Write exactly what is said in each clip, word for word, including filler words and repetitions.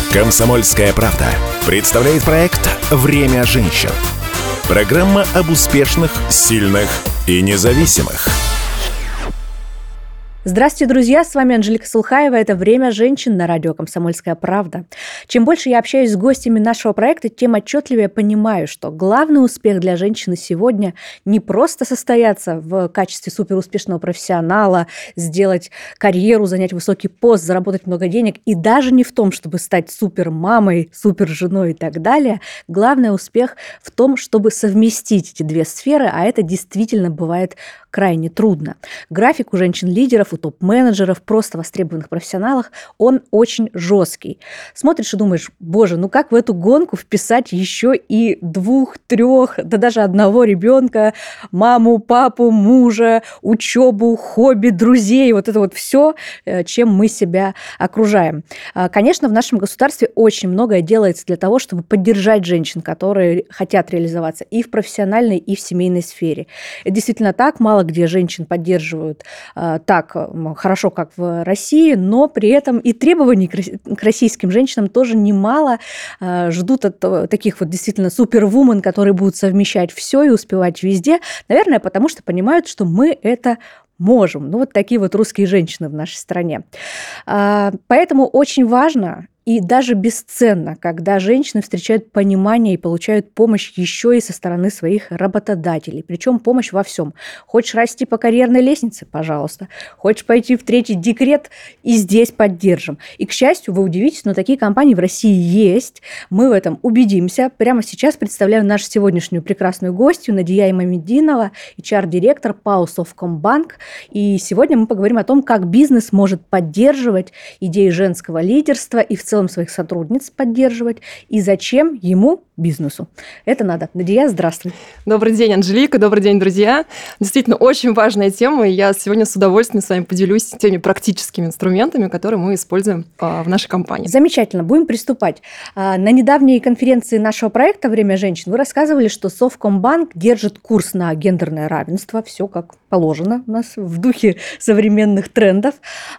«Комсомольская правда» представляет проект «Время женщин». Программа об успешных, сильных и независимых. Здравствуйте, друзья! С вами Анжелика Сулхаева. Это «Время женщин» на радио «Комсомольская правда». Чем больше я общаюсь с гостями нашего проекта, тем отчетливее понимаю, что главный успех для женщины сегодня не просто состояться в качестве суперуспешного профессионала, сделать карьеру, занять высокий пост, заработать много денег, и даже не в том, чтобы стать супермамой, суперженой и так далее. Главный успех в том, чтобы совместить эти две сферы, а это действительно бывает крайне трудно. График у женщин-лидеров, у топ-менеджеров, просто востребованных профессионалов, он очень жесткий. Смотришь и думаешь, боже, ну как в эту гонку вписать еще и двух, трех, да даже одного ребенка, маму, папу, мужа, учебу, хобби, друзей, вот это вот все, чем мы себя окружаем. Конечно, в нашем государстве очень многое делается для того, чтобы поддержать женщин, которые хотят реализоваться и в профессиональной, и в семейной сфере. Это действительно так, мало где женщин поддерживают так хорошо, как в России, но при этом и требований к российским женщинам тоже немало. Ждут от таких вот действительно супервумен, которые будут совмещать все и успевать везде. Наверное, потому что понимают, что мы это можем. Ну, вот такие вот русские женщины в нашей стране. Поэтому очень важно и даже бесценно, когда женщины встречают понимание и получают помощь еще и со стороны своих работодателей. Причем помощь во всем. Хочешь расти по карьерной лестнице? Пожалуйста. Хочешь пойти в третий декрет? И здесь поддержим. И, к счастью, вы удивитесь, но такие компании в России есть. Мы в этом убедимся. Прямо сейчас представляю нашу сегодняшнюю прекрасную гостью Надия Имамеддинова, эйч ар-директор ПАО Совкомбанк. И сегодня мы поговорим о том, как бизнес может поддерживать идеи женского лидерства и в целом своих сотрудниц поддерживать, и зачем ему, бизнесу, это надо. Надия, здравствуй. Добрый день, Анжелика, добрый день, друзья. Действительно, очень важная тема, и я сегодня с удовольствием с вами поделюсь теми практическими инструментами, которые мы используем в нашей компании. Замечательно, будем приступать. На недавней конференции нашего проекта «Время женщин» вы рассказывали, что Совкомбанк держит курс на гендерное равенство, все как положено у нас в духе современных трендов,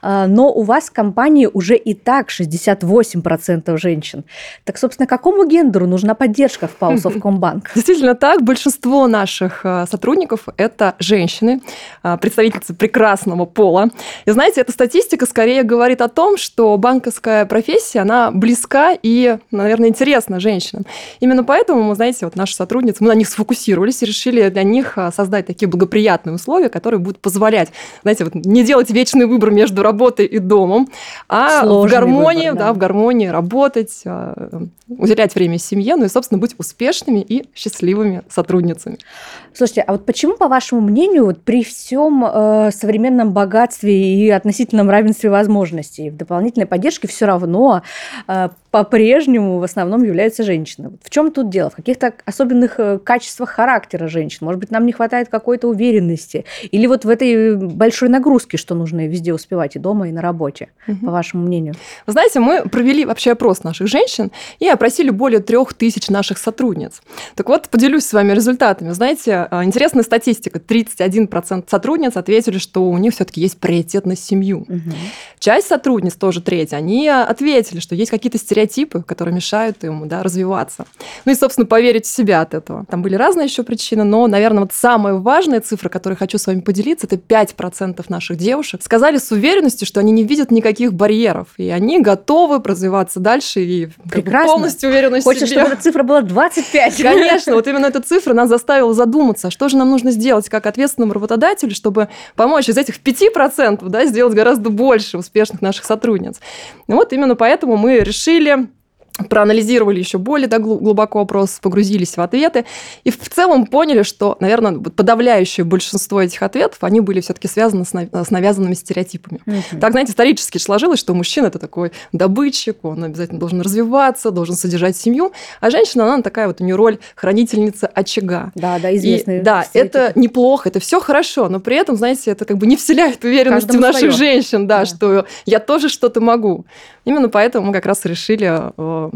но у вас в компании уже и так шестьдесят восемь процентов женщин. Так, собственно, какому гендеру нужна поддержка в ПАО Совкомбанк? Действительно так. Большинство наших сотрудников – это женщины, представительницы прекрасного пола. И знаете, эта статистика скорее говорит о том, что банковская профессия, она близка и, наверное, интересна женщинам. Именно поэтому, мы, знаете, вот наши сотрудницы, мы на них сфокусировались и решили для них создать такие благоприятные условия, которые будут позволять, знаете, вот не делать вечный выбор между работой и домом, а Сложный в гармонии, выбор, да. Да, в гармонии работать, уделять время семье, ну и, собственно, быть успешными и счастливыми сотрудницами. Слушайте, а вот почему, по вашему мнению, вот при всем э, современном богатстве и относительном равенстве возможностей в дополнительной поддержке все равно э, по-прежнему в основном являются женщины? В чем тут дело? В каких-то особенных качествах характера женщин? Может быть, нам не хватает какой-то уверенности? Или вот в этой большой нагрузке, что нужно везде успевать, и дома, и на работе, угу. по вашему мнению? Вы знаете, мы провели вообще опрос наших женщин и опросили более трех тысяч наших сотрудниц. Так вот, поделюсь с вами результатами. Знаете, интересная статистика. тридцать один процент сотрудниц ответили, что у них все-таки есть приоритет на семью. Угу. Часть сотрудниц, тоже треть, они ответили, что есть какие-то стереотипы, которые мешают им, да, развиваться. Ну и, собственно, поверить в себя от этого. Там были разные еще причины, но, наверное, вот самая важная цифра, которой хочу с вами поделиться, это пять процентов наших девушек сказали с уверенностью, что они не видят никаких барьеров, и они готовы развиваться дальше и Прекрасно. полностью уверены в Хочешь, себе. чтобы эта цифра была двадцать пять? Конечно, вот именно эта цифра нас заставила задуматься, что же нам нужно сделать как ответственному работодателю, чтобы помочь из этих пяти процентов, да, сделать гораздо больше успешных наших сотрудниц. И вот именно поэтому мы решили проанализировали еще более да, глубоко вопрос, погрузились в ответы и в целом поняли, что, наверное, подавляющее большинство этих ответов, они были все-таки связаны с, нав- с навязанными стереотипами. Uh-huh. Так, знаете, исторически сложилось, что мужчина – это такой добытчик, он обязательно должен развиваться, должен содержать семью, а женщина, она такая вот, у нее роль хранительницы очага. Да, да, известные. Да, это неплохо, это все хорошо, но при этом, знаете, это как бы не вселяет уверенности Каждому в наших свое. женщин, да, да, что я тоже что-то могу. Именно поэтому мы как раз решили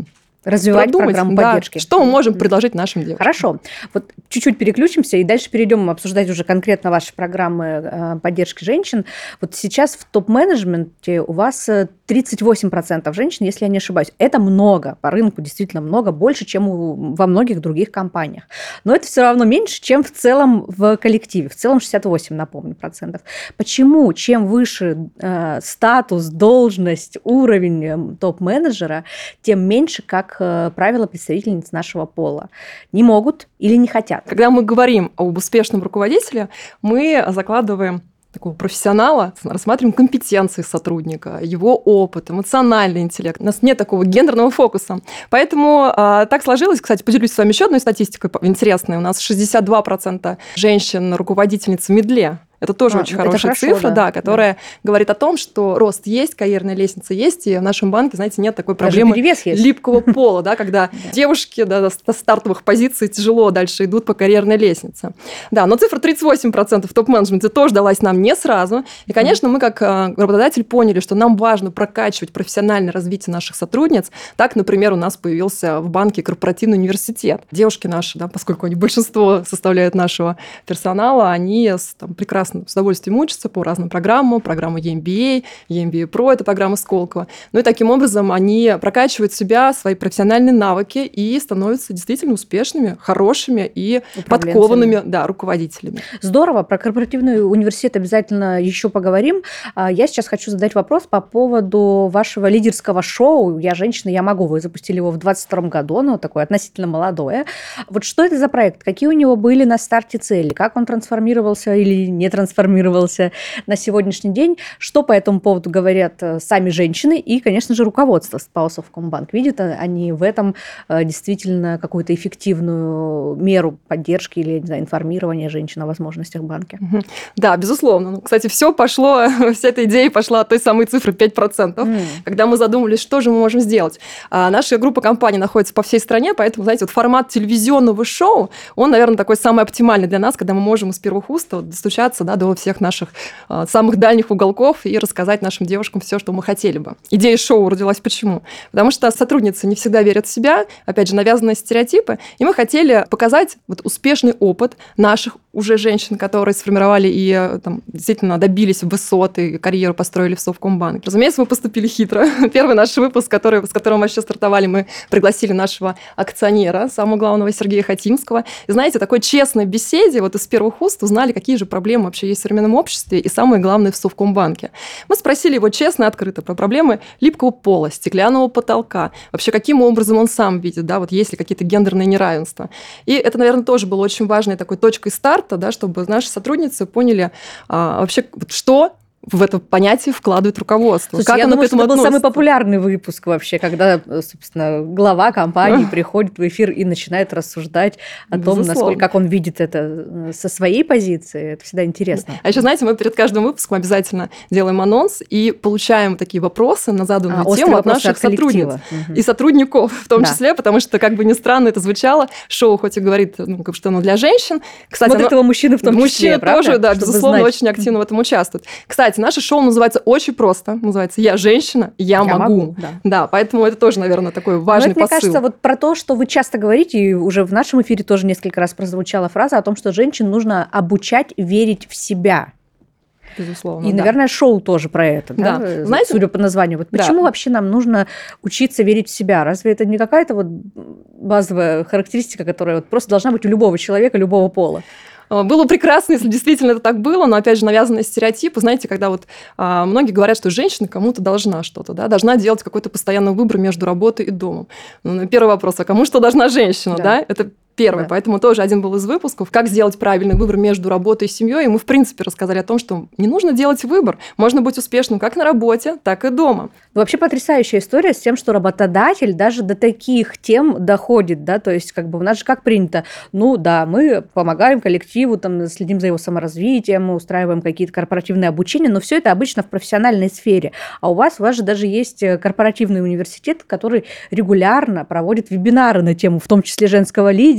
развивать программу да, поддержки. Что мы можем предложить нашим девушкам. Хорошо. Вот чуть-чуть переключимся и дальше перейдем обсуждать уже конкретно ваши программы поддержки женщин. Вот сейчас в топ-менеджменте у вас тридцать восемь процентов женщин, если я не ошибаюсь. Это много, по рынку действительно много, больше, чем у, во многих других компаниях. Но это все равно меньше, чем в целом в коллективе. В целом шестьдесят восемь, напомню, процентов. Почему? Чем выше э, статус, должность, уровень топ-менеджера, тем меньше, как э, правило, представительниц нашего пола не могут или не хотят. Когда мы говорим об успешном руководителе, мы закладываем такого профессионала, рассматриваем компетенции сотрудника, его опыт, эмоциональный интеллект. У нас нет такого гендерного фокуса. Поэтому а, так сложилось. Кстати, поделюсь с вами еще одной статистикой интересной. У нас шестьдесят два процента женщин-руководительниц в медле. Это тоже а, очень хорошая хорошо, цифра, да, да, которая да. говорит о том, что рост есть, карьерная лестница есть, и в нашем банке, знаете, нет такой проблемы липкого пола, да, когда девушки до стартовых позиций тяжело дальше идут по карьерной лестнице. Да, но цифра тридцать восемь процентов в топ-менеджменте тоже далась нам не сразу. И, конечно, мы как работодатель поняли, что нам важно прокачивать профессиональное развитие наших сотрудниц. Так, например, у нас появился в банке корпоративный университет. Девушки наши, да, поскольку они большинство составляют нашего персонала, они там прекрасно с удовольствием учатся по разным программам, программа и эм би эй, и эм би эй про, это программа Сколково. Ну и таким образом они прокачивают себя, свои профессиональные навыки и становятся действительно успешными, хорошими и подкованными да, руководителями. Здорово, про корпоративный университет обязательно еще поговорим. Я сейчас хочу задать вопрос по поводу вашего лидерского шоу «Я женщина, я могу». Вы запустили его в двадцать втором году, оно такое относительно молодое. Вот что это за проект? Какие у него были на старте цели? Как он трансформировался или не трансформировался на сегодняшний день? Что по этому поводу говорят сами женщины и, конечно же, руководство ПАО Совкомбанк? Видят они в этом действительно какую-то эффективную меру поддержки или, не знаю, информирования женщин о возможностях банка? Да, безусловно. Кстати, все пошло, вся эта идея пошла от той самой цифры пять процентов, mm. когда мы задумались, что же мы можем сделать. А наша группа компаний находится по всей стране, поэтому, знаете, вот формат телевизионного шоу, он, наверное, такой самый оптимальный для нас, когда мы можем из первых уст вот, достучаться да, до всех наших а, самых дальних уголков и рассказать нашим девушкам все, что мы хотели бы. Идея шоу родилась почему? Потому что сотрудницы не всегда верят в себя, опять же, навязанные стереотипы, и мы хотели показать вот, успешный опыт наших уже женщин, которые сформировали и там, действительно добились высот и карьеру построили в Совкомбанке. Разумеется, мы поступили хитро. Первый наш выпуск, который, с которым мы вообще стартовали, мы пригласили нашего акционера, самого главного Сергея Хатимского. И знаете, такой честной беседе вот из первых уст узнали, какие же проблемы вообще есть в современном обществе и самое главное в Совкомбанке. Мы спросили его честно и открыто про проблемы липкого пола, стеклянного потолка, вообще каким образом он сам видит, да, вот есть ли какие-то гендерные неравенства. И это, наверное, тоже было очень важной такой точкой старта, да, чтобы наши сотрудницы поняли а, вообще, что в это понятие вкладывает руководство. Слушайте, как я оно думаю, к этому что это был относится? самый популярный выпуск вообще, когда, собственно, глава компании приходит в эфир и начинает рассуждать о том, насколько, как он видит это со своей позиции. Это всегда интересно. А еще, знаете, мы перед каждым выпуском обязательно делаем анонс и получаем такие вопросы на заданную а, тему от наших от сотрудниц. Угу. И сотрудников в том да. числе, потому что, как бы ни странно это звучало, шоу хоть и говорит, ну, что оно для женщин. Кстати, вот оно... этого мужчины в том Мужчины числе, Мужчины тоже, да, Чтобы безусловно, знать. очень активно в этом участвуют. Кстати, наше шоу называется очень просто. Называется «Я женщина, я, я могу». могу да. да, поэтому это тоже, наверное, такой важный это, посыл. Мне кажется, вот про то, что вы часто говорите, и уже в нашем эфире тоже несколько раз прозвучала фраза о том, что женщин нужно обучать верить в себя. Безусловно, и, да. наверное, шоу тоже про это, да? Да. Знаете, судя по названию. Вот почему да. вообще нам нужно учиться верить в себя? Разве это не какая-то вот базовая характеристика, которая вот просто должна быть у любого человека, любого пола? Было прекрасно, если действительно это так было, но, опять же, навязанные стереотипы, знаете, когда вот а, многие говорят, что женщина кому-то должна что-то, да, должна делать какой-то постоянный выбор между работой и домом. Ну, первый вопрос, а кому что должна женщина, да? да? Это первый, да. Поэтому тоже один был из выпусков, как сделать правильный выбор между работой и семьей, и мы, в принципе, рассказали о том, что не нужно делать выбор, можно быть успешным как на работе, так и дома. Вообще потрясающая история с тем, что работодатель даже до таких тем доходит, да, то есть как бы у нас же как принято, ну да, мы помогаем коллективу, там, следим за его саморазвитием, мы устраиваем какие-то корпоративные обучения, но все это обычно в профессиональной сфере, а у вас, у вас же даже есть корпоративный университет, который регулярно проводит вебинары на тему, в том числе женского лидерства,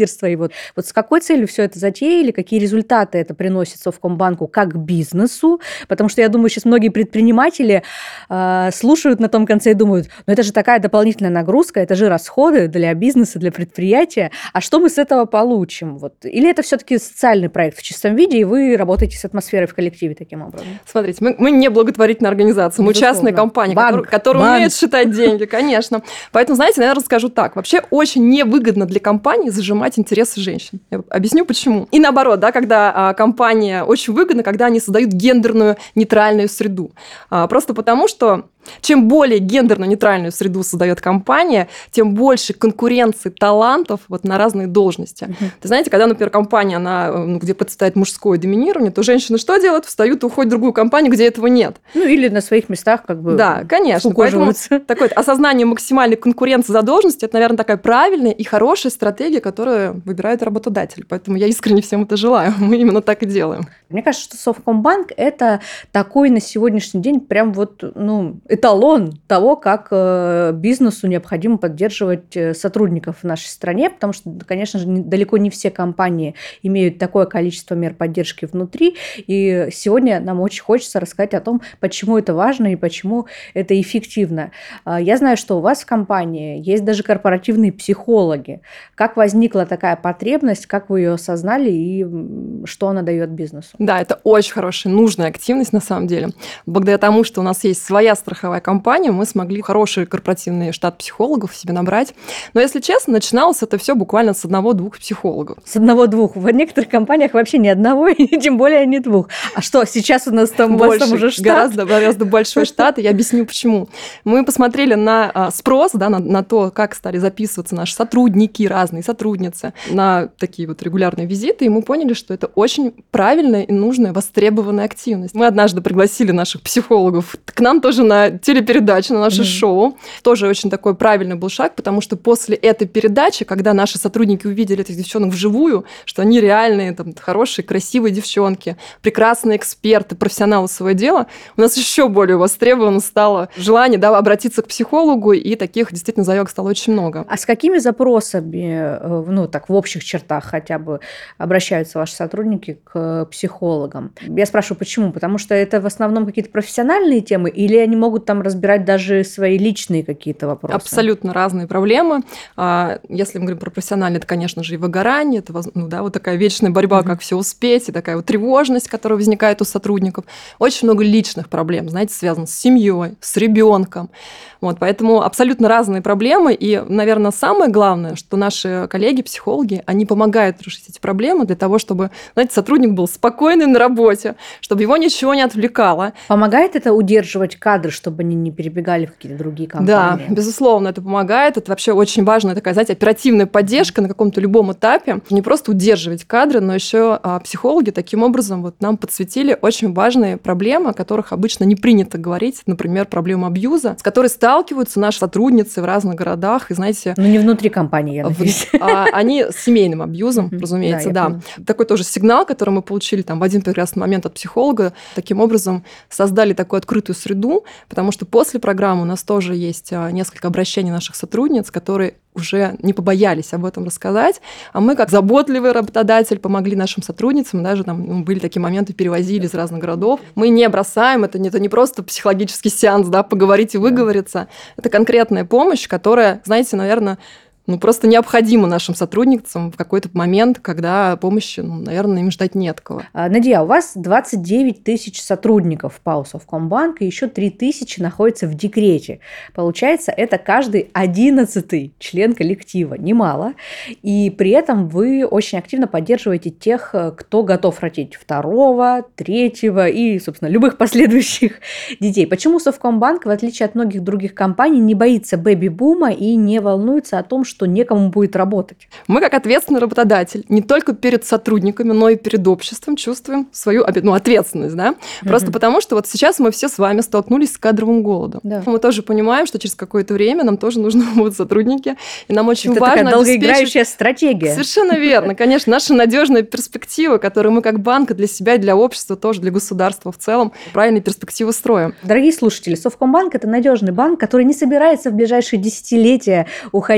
лидерство. И вот, вот с какой целью все это затеяли, какие результаты это приносит Совкомбанку как бизнесу? Потому что я думаю, сейчас многие предприниматели э, слушают на том конце и думают, ну это же такая дополнительная нагрузка, это же расходы для бизнеса, для предприятия. А что мы с этого получим? Вот. Или это все-таки социальный проект в чистом виде, и вы работаете с атмосферой в коллективе таким образом? Смотрите, мы, мы не благотворительная организация, мы Безусловно. частная компания, Банк. которая, которая Банк. умеет считать деньги, конечно. Поэтому, знаете, наверное, скажу так. Вообще очень невыгодно для компании зажимать интересы женщин. Я объясню, почему. И наоборот, да, когда а, компания очень выгодна, когда они создают гендерную нейтральную среду. А, просто потому, что чем более гендерно-нейтральную среду создает компания, тем больше конкуренции талантов вот на разные должности. Uh-huh. Ты знаете, когда, например, компания, она, ну, где процветает мужское доминирование, то женщины что делают? Встают и уходят в другую компанию, где этого нет. Ну, или на своих местах как бы да, конечно. Поэтому такое осознание максимальной конкуренции за должность – это, наверное, такая правильная и хорошая стратегия, которую выбирает работодатель. Поэтому я искренне всем это желаю. Мы именно так и делаем. Мне кажется, что Совкомбанк – это такой на сегодняшний день прям вот, ну, эталон того, как бизнесу необходимо поддерживать сотрудников в нашей стране, потому что, конечно же, далеко не все компании имеют такое количество мер поддержки внутри. И сегодня нам очень хочется рассказать о том, почему это важно и почему это эффективно. Я знаю, что у вас в компании есть даже корпоративные психологи. Как возникла такая потребность, как вы ее осознали и что она дает бизнесу? Да, это очень хорошая, нужная активность на самом деле. Благодаря тому, что у нас есть своя страховая компания, мы смогли хороший корпоративный штат психологов себе набрать. Но, если честно, начиналось это все буквально с одного-двух психологов. С одного-двух. В некоторых компаниях вообще ни одного, и тем более не двух. А что, сейчас у нас там, больше, у вас там уже штат? Гораздо, гораздо большой штат, и я объясню, почему. Мы посмотрели на а, спрос, да, на, на то, как стали записываться наши сотрудники, разные сотрудницы, на такие вот регулярные визиты, и мы поняли, что это очень правильная и нужная, востребованная активность. Мы однажды пригласили наших психологов к нам тоже на телепередачу, на наше mm-hmm. шоу. Тоже очень такой правильный был шаг, потому что после этой передачи, когда наши сотрудники увидели этих девчонок вживую, что они реальные, там, хорошие, красивые девчонки, прекрасные эксперты, профессионалы своего дела, у нас еще более востребовано стало желание, да, обратиться к психологу, и таких действительно заявок стало очень много. А с какими запросами, ну, так, в общих чертах хотя бы обращаются ваши сотрудники к психологам? Я спрашиваю, почему? Потому что это в основном какие-то профессиональные темы, или они могут там разбирать даже свои личные какие-то вопросы? Абсолютно разные проблемы. Если мы говорим про профессиональные, это, конечно же, и выгорание, это, ну, да, вот такая вечная борьба, mm-hmm. как все успеть, и такая вот тревожность, которая возникает у сотрудников. Очень много личных проблем, знаете, связанных с семьей, с ребенком. Вот, поэтому абсолютно разные проблемы. И, наверное, самое главное, что наши коллеги, психологи, они помогают решить эти проблемы для того, чтобы, знаете, сотрудник был спокойный на работе, чтобы его ничего не отвлекало. Помогает это удерживать кадры, чтобы они не перебегали в какие-то другие компании? Да, безусловно, это помогает. Это вообще очень важная такая, знаете, оперативная поддержка на каком-то любом этапе. Не просто удерживать кадры, но еще а, психологи таким образом вот нам подсветили очень важные проблемы, о которых обычно не принято говорить. Например, проблема абьюза, с которой сталкиваются наши сотрудницы в разных городах. И, знаете... Ну, не внутри компании, я надеюсь. В, а, они с семейным абьюзом, разумеется, да. да. Такой тоже сигнал, который мы получили там в один прекрасный момент от психолога. Таким образом создали такую открытую среду, потому что после программы у нас тоже есть несколько обращений наших сотрудниц, которые уже не побоялись об этом рассказать, а мы, как заботливый работодатель, помогли нашим сотрудницам, даже там были такие моменты, перевозили из разных городов. Мы не бросаем, это не, это не просто психологический сеанс, да, поговорить и выговориться, это конкретная помощь, которая, знаете, наверное, ну, просто необходимо нашим сотрудницам в какой-то момент, когда помощи, ну, наверное, им ждать нет кого. Надя, у вас двадцать девять тысяч сотрудников в ПАО Совкомбанк, и еще три тысячи находятся в декрете. Получается, это каждый одиннадцатый член коллектива. Немало. И при этом вы очень активно поддерживаете тех, кто готов родить второго, третьего и, собственно, любых последующих детей. Почему Совкомбанк, в отличие от многих других компаний, не боится бэби-бума и не волнуется о том, что что некому будет работать? Мы, как ответственный работодатель, не только перед сотрудниками, но и перед обществом чувствуем свою, ну, ответственность, да? Mm-hmm. Просто потому, что вот сейчас мы все с вами столкнулись с кадровым голодом. Да. Мы тоже понимаем, что через какое-то время нам тоже нужны будут сотрудники, и нам очень Это важно такая долгоиграющая обеспечить... стратегия. Совершенно верно. Конечно, наша надежная перспектива, которую мы как банк для себя, для общества, тоже для государства в целом, правильные перспективы строим. Дорогие слушатели, Совкомбанк – это надежный банк, который не собирается в ближайшие десятилетия уходить с рынка.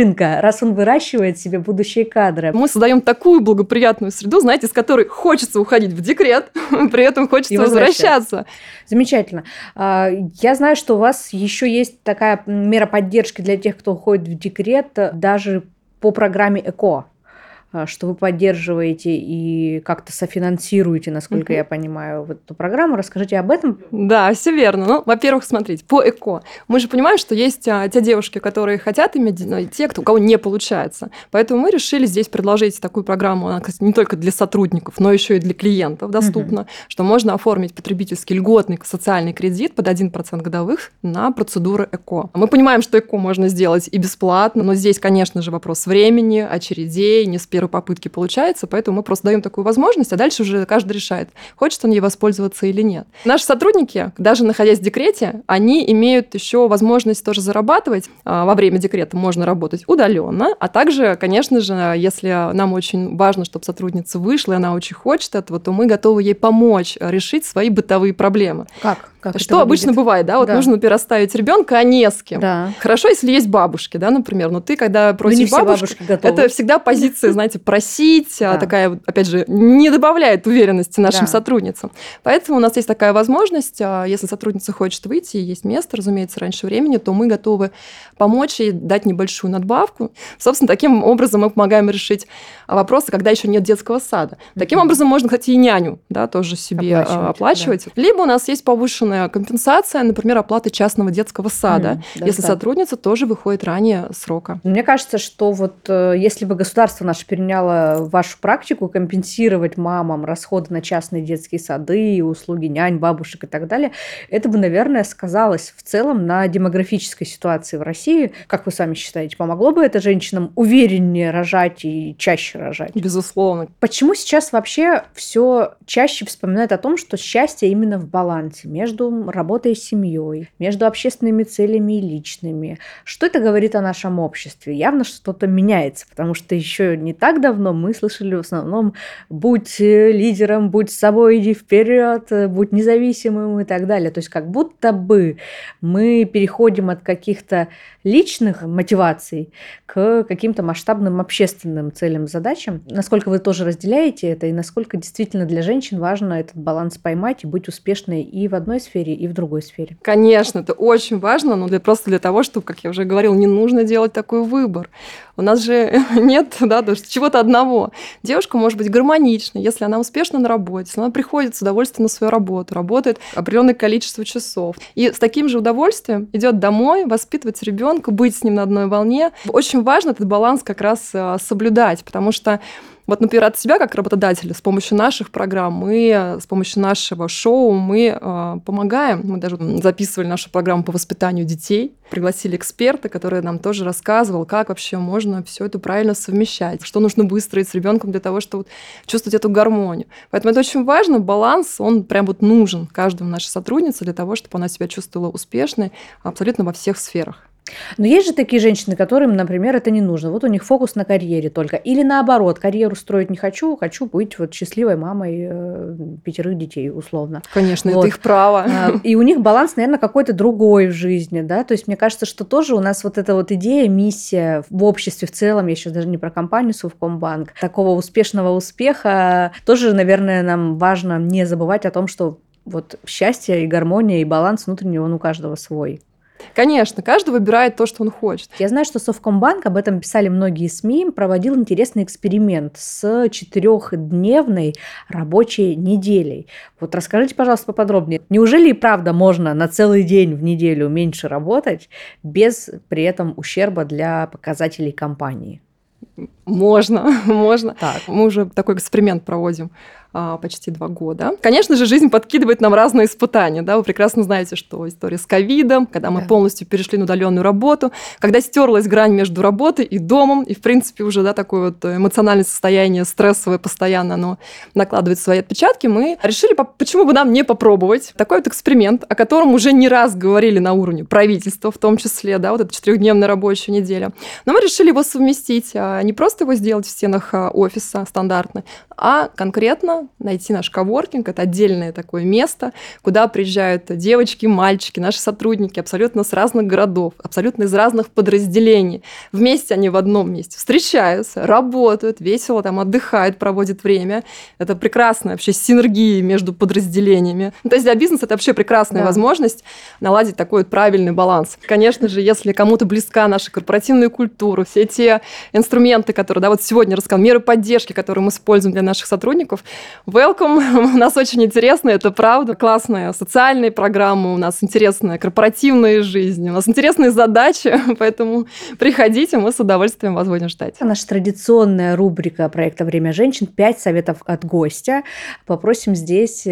снежинка, раз он выращивает себе будущие кадры. Мы создаем такую благоприятную среду, знаете, из которой хочется уходить в декрет, при этом хочется И возвращаться. Замечательно. Я знаю, что у вас еще есть такая мера поддержки для тех, кто уходит в декрет, даже по программе ЭКО, что вы поддерживаете и как-то софинансируете, насколько uh-huh. я понимаю, вот эту программу. Расскажите об этом. Да, все верно. Ну, во-первых, смотрите, по ЭКО. Мы же понимаем, что есть а, те девушки, которые хотят иметь, и те, кто, у кого не получается. Поэтому мы решили здесь предложить такую программу, она, кстати, не только для сотрудников, но еще и для клиентов доступна, uh-huh. что можно оформить потребительский льготный социальный кредит под один процент годовых на процедуры ЭКО. Мы понимаем, что ЭКО можно сделать и бесплатно, но здесь, конечно же, вопрос времени, очередей, не с первой попытки получается, поэтому мы просто даем такую возможность, а дальше уже каждый решает, хочет он ей воспользоваться или нет. Наши сотрудники, даже находясь в декрете, они имеют еще возможность тоже зарабатывать. Во время декрета можно работать удаленно, а также, конечно же, если нам очень важно, чтобы сотрудница вышла, и она очень хочет этого, то мы готовы ей помочь решить свои бытовые проблемы. Как? Как что обычно бывает, да, вот да. нужно переставить ребенка, а не с кем. Да. Хорошо, если есть бабушки, да, например, но ты, когда просишь бабушку, это всегда позиция, знаете, просить, да. такая, опять же, не добавляет уверенности нашим да. сотрудницам. Поэтому у нас есть такая возможность, если сотрудница хочет выйти, и есть место, разумеется, раньше времени, то мы готовы помочь ей, дать небольшую надбавку. Собственно, таким образом мы помогаем решить вопросы, когда еще нет детского сада. Mm-hmm. Таким образом можно, кстати, и няню, да, тоже себе оплачивать. оплачивать. Да. Либо у нас есть повышенная компенсация, например, оплаты частного детского сада, mm, если да. сотрудница тоже выходит ранее срока. Мне кажется, что вот если бы государство наше переняло вашу практику компенсировать мамам расходы на частные детские сады, услуги нянь, бабушек и так далее, это бы, наверное, сказалось в целом на демографической ситуации в России. Как вы сами считаете, помогло бы это женщинам увереннее рожать и чаще рожать? Безусловно. Почему сейчас вообще все чаще вспоминают о том, что счастье именно в балансе между работой и семьей, между общественными целями и личными? Что это говорит о нашем обществе? Явно что-то меняется, потому что еще не так давно мы слышали в основном «будь лидером, будь собой, иди вперед, будь независимым» и так далее. То есть как будто бы мы переходим от каких-то личных мотиваций к каким-то масштабным общественным целям, задачам. Насколько вы тоже разделяете это, и насколько действительно для женщин важно этот баланс поймать и быть успешной и в одной сфере, и в другой сфере? Конечно, это очень важно, но для, просто для того, чтобы, как я уже говорила, не нужно делать такой выбор. У нас же нет да, чего-то одного. Девушка может быть гармоничной, если она успешна на работе, если она приходит с удовольствием на свою работу, работает определенное количество часов. И с таким же удовольствием идет домой, воспитывать ребенка, быть с ним на одной волне. Очень важно этот баланс как раз соблюдать, потому что вот, например, от себя, как работодателя, с помощью наших программ, мы, с помощью нашего шоу мы э, помогаем. Мы даже записывали нашу программу по воспитанию детей, пригласили эксперта, который нам тоже рассказывал, как вообще можно все это правильно совмещать, что нужно выстроить с ребенком для того, чтобы чувствовать эту гармонию. Поэтому это очень важно, баланс, он прям вот нужен каждому нашей сотруднице для того, чтобы она себя чувствовала успешной абсолютно во всех сферах. Но есть же такие женщины, которым, например, это не нужно. Вот у них фокус на карьере только. Или наоборот, карьеру строить не хочу, хочу быть вот счастливой мамой э, пятерых детей, условно. Конечно, вот. Это их право. И у них баланс, наверное, какой-то другой в жизни, да. То есть мне кажется, что тоже у нас вот эта вот идея, миссия в обществе в целом, я сейчас даже не про компанию Совкомбанк, такого успешного успеха, тоже, наверное, нам важно не забывать о том, что вот счастье и гармония и баланс внутренний, он у каждого свой. Конечно, каждый выбирает то, что он хочет. Я знаю, что Совкомбанк, об этом писали многие СМИ, проводил интересный эксперимент с четырехдневной рабочей неделей. Вот расскажите, пожалуйста, поподробнее. Неужели и правда можно на целый день в неделю меньше работать без при этом ущерба для показателей компании? Можно, можно. Так. Мы уже такой эксперимент проводим а, почти два года. Конечно же, жизнь подкидывает нам разные испытания. Да? Вы прекрасно знаете, что история с ковидом, когда мы да. полностью перешли на удаленную работу, когда стерлась грань между работой и домом, и, в принципе, уже да, такое вот эмоциональное состояние, стрессовое постоянно, оно накладывает свои отпечатки, мы решили, почему бы нам не попробовать такой вот эксперимент, о котором уже не раз говорили на уровне правительства, в том числе, да, вот эта четырехдневная рабочая неделя. Но мы решили его совместить, не просто его сделать в стенах офиса стандартно, а конкретно Москве найти наш коворкинг. Это отдельное такое место, куда приезжают девочки, мальчики, наши сотрудники абсолютно с разных городов, абсолютно из разных подразделений. Вместе они в одном месте встречаются, работают, весело там отдыхают, проводят время. Это прекрасная вообще синергия между подразделениями. Ну, то есть для бизнеса это вообще прекрасная да. возможность наладить такой вот правильный баланс. Конечно же, если кому-то близка наша корпоративная культура, все те инструменты, которые, да, вот сегодня рассказал, меры поддержки, которые мы используем для наших сотрудников, welcome, у нас очень интересно, это правда, классная социальная программа, у нас интересная корпоративная жизнь, у нас интересные задачи, поэтому приходите, мы с удовольствием вас будем ждать. Наша традиционная рубрика проекта «Время женщин» «Пять советов от гостя». Попросим здесь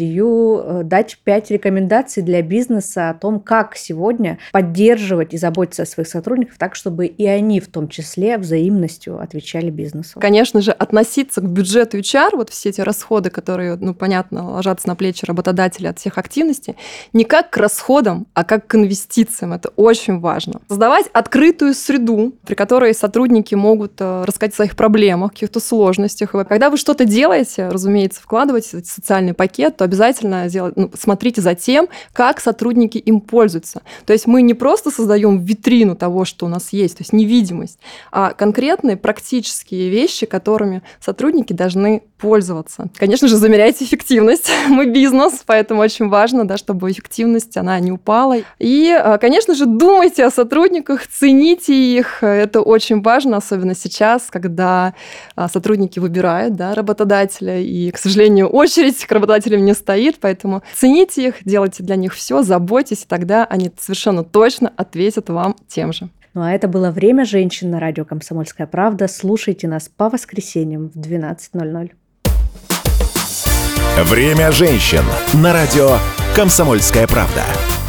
Надию дать пять рекомендаций для бизнеса о том, как сегодня поддерживать и заботиться о своих сотрудниках так, чтобы и они в том числе взаимностью отвечали бизнесу. Конечно же, относиться к бюджету эйч ар, вот все эти расходы, которые, ну, понятно, ложатся на плечи работодателя от всех активностей, не как к расходам, а как к инвестициям. Это очень важно. Создавать открытую среду, при которой сотрудники могут рассказать о своих проблемах, каких-то сложностях. И когда вы что-то делаете, разумеется, вкладываете в социальный пакет, то обязательно сделать, ну, смотрите за тем, как сотрудники им пользуются. То есть мы не просто создаем витрину того, что у нас есть, то есть невидимость, а конкретные практические вещи, которыми сотрудники должны пользоваться. Конечно же, замеряйте эффективность. Мы бизнес, поэтому очень важно, да, чтобы эффективность, она не упала. И, конечно же, думайте о сотрудниках, цените их. Это очень важно, особенно сейчас, когда сотрудники выбирают, да, работодателя, и, к сожалению, очередь к работодателям не стоит, поэтому цените их, делайте для них все, заботьтесь, и тогда они совершенно точно ответят вам тем же. Ну а это было «Время женщин» на радио «Комсомольская правда». Слушайте нас по воскресеньям в двенадцать ноль ноль. «Время женщин» на радио «Комсомольская правда».